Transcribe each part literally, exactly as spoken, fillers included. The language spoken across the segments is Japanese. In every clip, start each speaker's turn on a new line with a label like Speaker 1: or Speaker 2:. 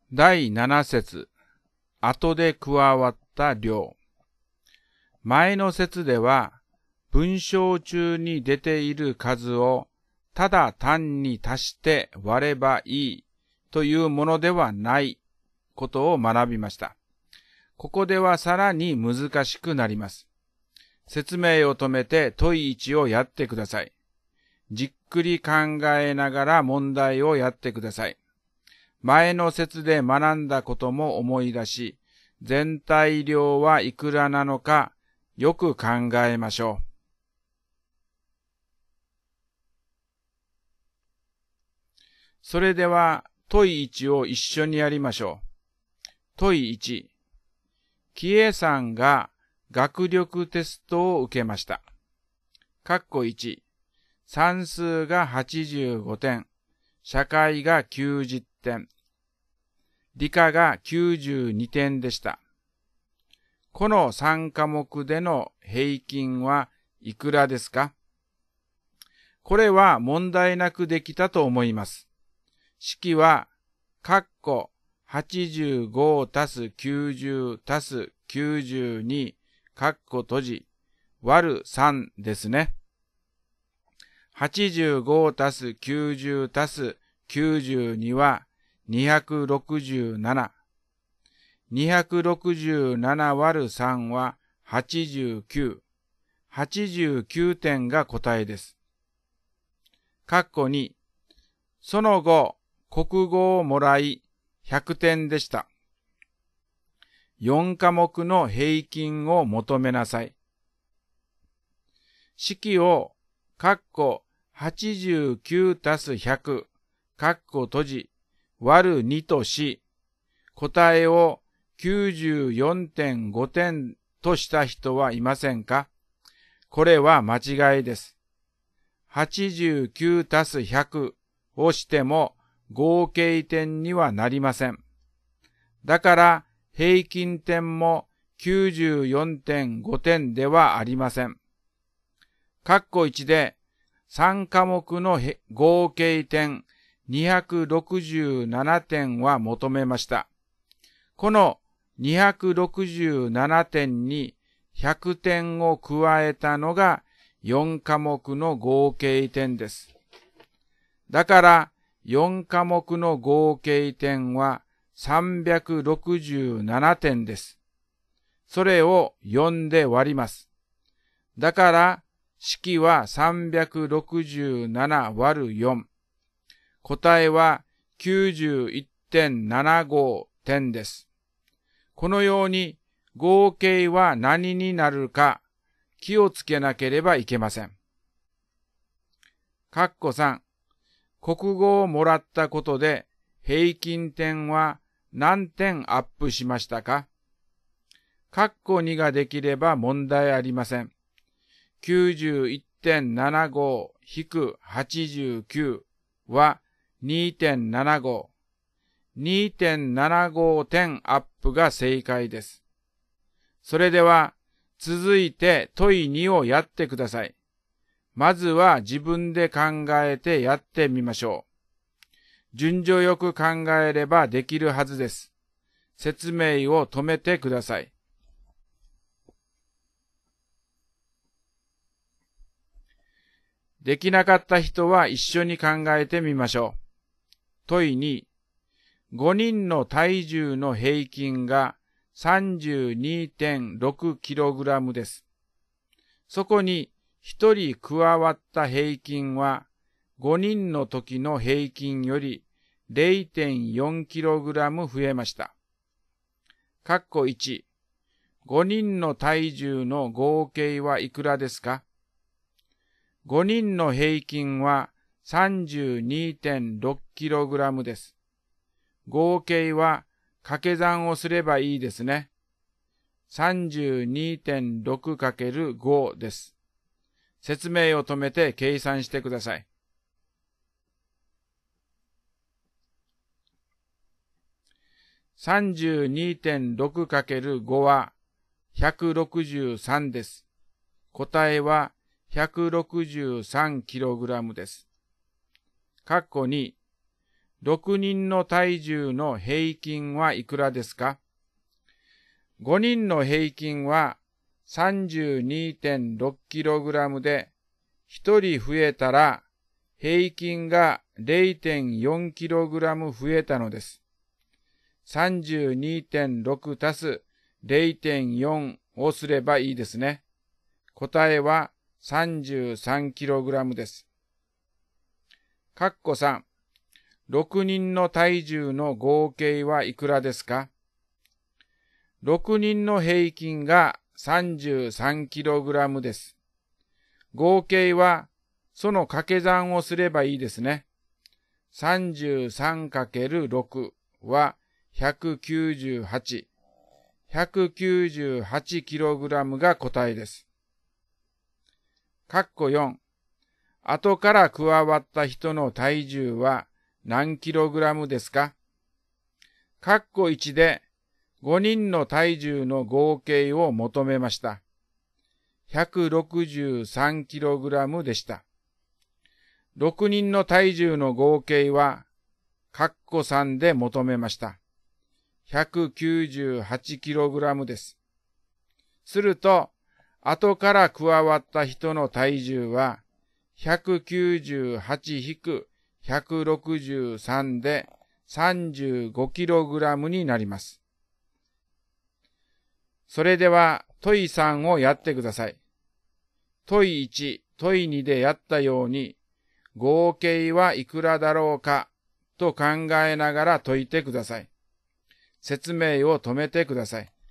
Speaker 1: だいなな節、後で加わった量。前の節では、文章中に出ている数をただ単に足して割ればいいというものではないことを学びました。ここではさらに難しくなります。説明を止めて問いいちをやってください。じっくり考えながら問題をやってください。前の節で学んだことも思い出し、全体量はいくらなのかよく考えましょう。それでは問いいちを一緒にやりましょう。問いいち、キエさんが学力テストを受けました。括弧いち、算数がはちじゅうごてん、社会がきゅうじゅってん、理科がきゅうじゅうにてんでした。このさん科目での平均はいくらですか？これは問題なくできたと思います。式は、括弧はちじゅうごたすきゅうじゅうたすきゅうじゅうに、括弧閉じ、割るさんですね。はちじゅうごたすきゅうじゅうたすきゅうじゅうにはにひゃくろくじゅうなな。にひゃくろくじゅうなな割るさんははちじゅうきゅう。はちじゅうきゅうてんが答えです。括弧に、その後、国語をもらいひゃくてんでした。よん科目の平均を求めなさい。式を、括弧はちじゅうきゅうたすひゃく、括弧閉じ、割るにとし、答えを きゅうじゅうよんてんごてんとした人はいませんか？これは間違いです。はちじゅうきゅうたすひゃくをしても合計点にはなりません。だから平均点も きゅうじゅうよんてんごてんではありません。括弧いちでさん科目の合計点にひゃくろくじゅうななてんは求めました。このにひゃくろくじゅうななてんにひゃくてんを加えたのがよん科目の合計点です。だからよん科目の合計点はさんびゃくろくじゅうななてんです。それをよんで割ります。だから式はさんびゃくろくじゅうなな割るよん。答えは きゅうじゅういってんななご 点です。このように合計は何になるか気をつけなければいけません。括弧さん、国語をもらったことで平均点は何点アップしましたか？括弧にができれば問題ありません。きゅうじゅういってんななご - はちじゅうきゅうは にてんななご。にてんななご 点アップが正解です。それでは続いて問いにをやってください。まずは自分で考えてやってみましょう。順序よく考えればできるはずです。説明を止めてください。できなかった人は一緒に考えてみましょう。問いに、ごにんの体重の平均が さんじゅうにてんろくキログラム です。そこにひとり加わった平均はごにんの時の平均より れいてんよんキログラム 増えました。括弧いち、ごにんの体重の合計はいくらですか？ごにんの平均は さんじゅうにてんろくキログラム です。合計は掛け算をすればいいですね。さんじゅうにてんろくかけるご です。説明を止めて計算してください。さんじゅうにてんろくかけるご はひゃくろくじゅうさんです。答えはひゃくろくじゅうさんキログラム です。括弧に、 ろくにんの体重の平均はいくらですか？ごにんの平均は さんじゅうにてんろくキログラム で、ひとり増えたら平均が れいてんよんキログラム 増えたのです。さんじゅうにてんろく 足す れいてんよん をすればいいですね。答えは さんじゅうさんキログラム です。かっこさん、ろくにんの体重の合計はいくらですか？ろくにんの平均が さんじゅうさんキログラム です。合計はその掛け算をすればいいですね。さんじゅうさんかけるろく はひゃくきゅうじゅうはち。ひゃくきゅうじゅうはちキログラム が答えです。かっこよん、後から加わった人の体重は何キログラムですか？かっこいちでごにんの体重の合計を求めました。ひゃくろくじゅうさんキログラム でした。ろくにんの体重の合計は、かっこさんで求めました。ひゃくきゅうじゅうはちキログラム です。すると、後から加わった人の体重は、ひゃくきゅうじゅうはちひゃくろくじゅうさんで さんじゅうごキログラム になります。それでは、問いさんをやってください。問いいち、問いにでやったように、合計はいくらだろうかと考えながら解いてください。説明を止めてください。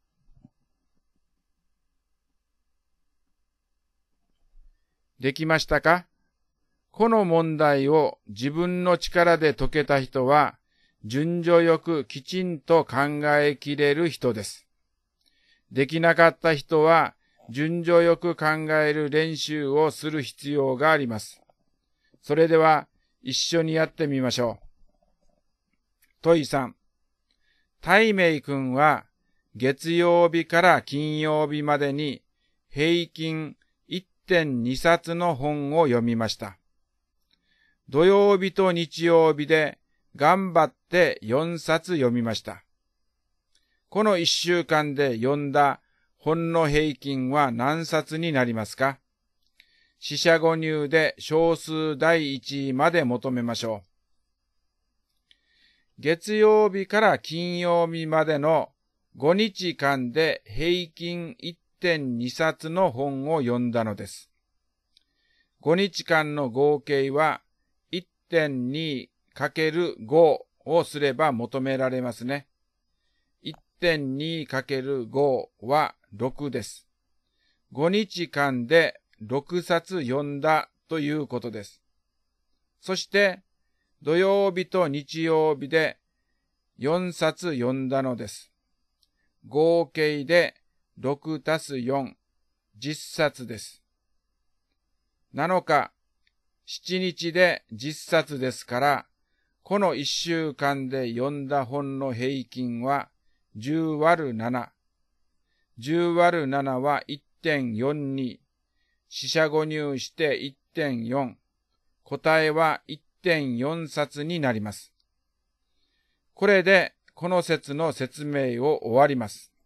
Speaker 1: できましたか？この問題を自分の力で解けた人は、順序よくきちんと考えきれる人です。できなかった人は、順序よく考える練習をする必要があります。それでは、一緒にやってみましょう。問いさん、たいめいくんは、月曜日から金曜日までに、平均 いってんに 冊の本を読みました。土曜日と日曜日で、頑張ってよんさつ読みました。このいっしゅうかんで読んだ本の平均は何冊になりますか？四捨五入で小数第一位まで求めましょう。月曜日から金曜日までのごにちかんで平均 いってんに 冊の本を読んだのです。ごにちかんの合計は いってんにかけるご をすれば求められますね。いってんにかけるご はろくです。ごにちかんでろくさつ読んだということです。そして、土曜日と日曜日でよんさつ読んだのです。合計でろくたすよん、じゅっさつです。なのか、しちにちでじゅっさつですから、このいっしゅうかんで読んだ本の平均はじゅうわるなな。じゅうわるななは いってんよんに。四捨五入して いってんよん。答えは いってんよん 冊になります。これでこの説の説明を終わります。